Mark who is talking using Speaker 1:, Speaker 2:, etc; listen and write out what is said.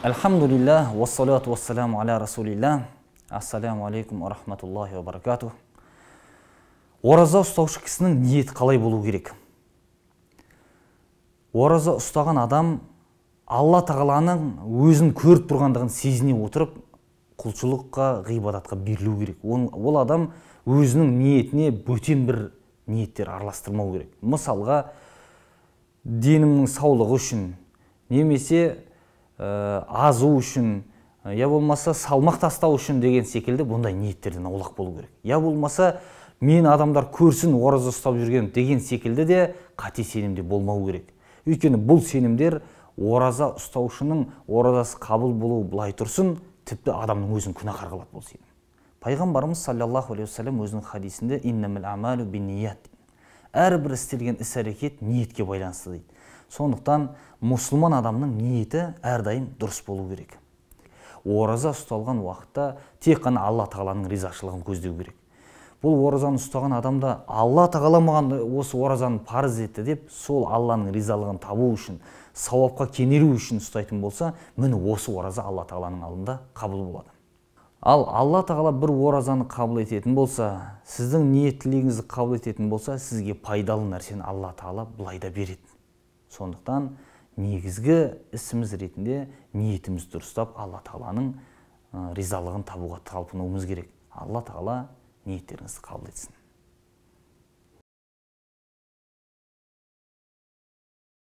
Speaker 1: Алхамдулилlah, вассалату вассаламу аля расулилlah. Ассаламу алейкум ва рахматуллахи ва баракатух. Ораза ұстаушы кісінің ниеті қалай болу керек? Ораза ұстаған адам Алла тағаланың өзін көріп тұрғандығын сезіне отырып, құлшылыққа, ғибадатқа берілу керек. Ол адам өзінің ниетіне бөтен бір ниеттер араластырмау керек. Мысалға, денімнің саулығы үшін, немесе азу үшін, я болмаса салмақ тастау үшін деген секілді бұндай ниеттерден аулақ болу керек. Я болмаса мен адамдар көрсін ораза ұстап жүрген деген секілді де қате сенімде болмау керек. Өйткені бұл сенімдер ораза ұстаушының оразасы қабыл болу былай тұрсын, тіпті адамның өзін күнәһар қылады бұл сенім. Пайғамбарымыз саллаллаху алейхи уассалам өзінің хадисінде иннамал амалу бинният. Әрбір істелген іс-әрекет ниетке байланысты дейді. Сондықтан мұсылман адамның ниеті әрдайым дұрыс болу керек. Ораза ұсталған уақытта тек қана Алла тағаланың ризашылығын көздеу керек. Бұл оразаны ұстаған адамда Алла тағала маған осы оразаны парыз етті деп, сол Алланың ризалығын табу үшін, сауапқа кенелу үшін ұстайтын болса, міне осы ораза Алла тағаланың алдында қабыл болады. Ал Алла тағала бір оразаны қабыл ететін болса, сіздің ниеттілігіңізді қабыл ететін болса, сізге пайдалы нәрсені Алла тағала былайда береді. Сондықтан негізгі ісіміз ретінде ниетімізді дұрыстап Алла тағаланың ризалығын табуға талпынуымыз керек. Алла тағала ниеттеріңізді қабыл етсін.